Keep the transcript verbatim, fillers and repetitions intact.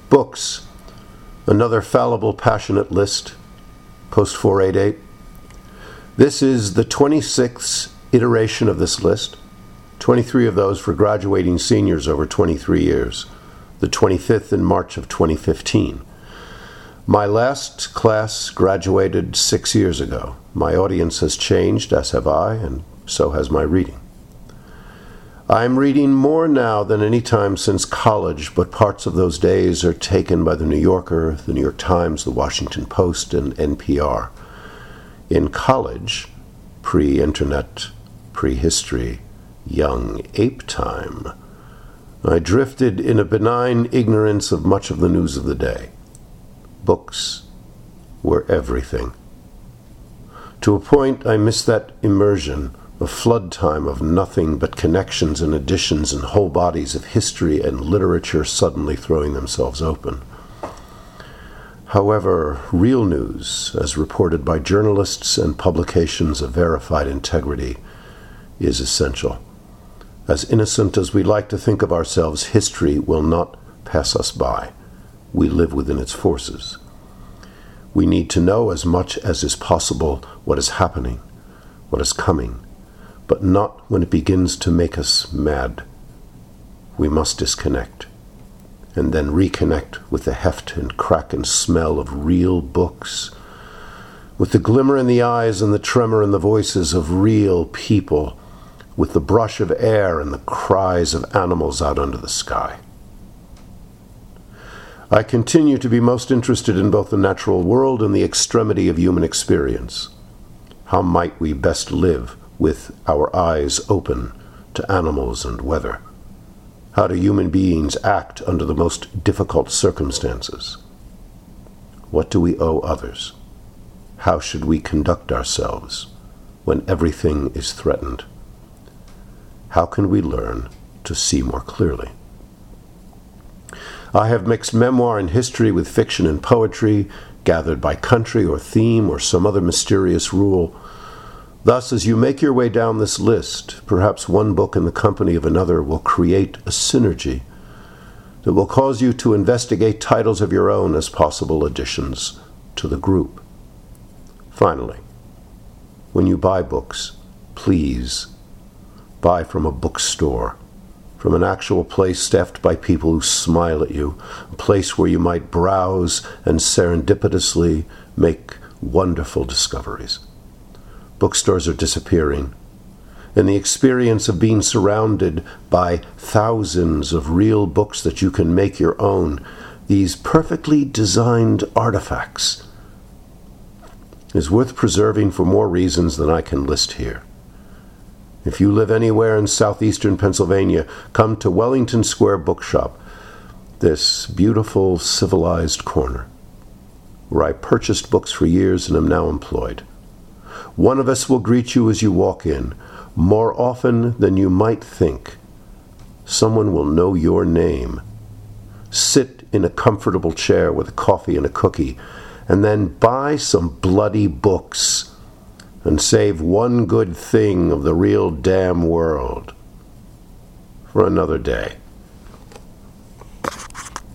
Books, another fallible, passionate list, post four eighty-eight. This is the twenty-sixth iteration of this list, twenty-three of those for graduating seniors over twenty-three years, the twenty-fifth in March of twenty fifteen. My last class graduated six years ago. My audience has changed, as have I, and so has my reading. I'm reading more now than any time since college, but parts of those days are taken by the New Yorker, the New York Times, the Washington Post, and N P R. In college, pre-internet, prehistory, young ape time, I drifted in a benign ignorance of much of the news of the day. Books were everything. To a point, I missed that immersion, a flood time of nothing but connections and additions and whole bodies of history and literature suddenly throwing themselves open. However, real news, as reported by journalists and publications of verified integrity, is essential. As innocent as we like to think of ourselves, history will not pass us by. We live within its forces. We need to know as much as is possible what is happening, what is coming, but not when it begins to make us mad. We must disconnect, and then reconnect with the heft and crack and smell of real books, with the glimmer in the eyes and the tremor in the voices of real people, with the brush of air and the cries of animals out under the sky. I continue to be most interested in both the natural world and the extremity of human experience. How might we best live with our eyes open to animals and weather? How do human beings act under the most difficult circumstances? What do we owe others? How should we conduct ourselves when everything is threatened? How can we learn to see more clearly? I have mixed memoir and history with fiction and poetry, gathered by country or theme or some other mysterious rule. Thus, as you make your way down this list, perhaps one book in the company of another will create a synergy that will cause you to investigate titles of your own as possible additions to the group. Finally, when you buy books, please buy from a bookstore, from an actual place staffed by people who smile at you, a place where you might browse and serendipitously make wonderful discoveries. Bookstores are disappearing, and the experience of being surrounded by thousands of real books that you can make your own, these perfectly designed artifacts, is worth preserving for more reasons than I can list here. If you live anywhere in southeastern Pennsylvania, come to Wellington Square Bookshop, this beautiful, civilized corner, where I purchased books for years and am now employed. One of us will greet you as you walk in. More often than you might think, someone will know your name. Sit in a comfortable chair with a coffee and a cookie, and then buy some bloody books and save one good thing of the real damn world for another day.